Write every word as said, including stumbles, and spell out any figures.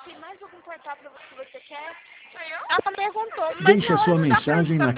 Tem mais algum portal para você que você quer? Ela perguntou, mas Deixe a sua mensagem na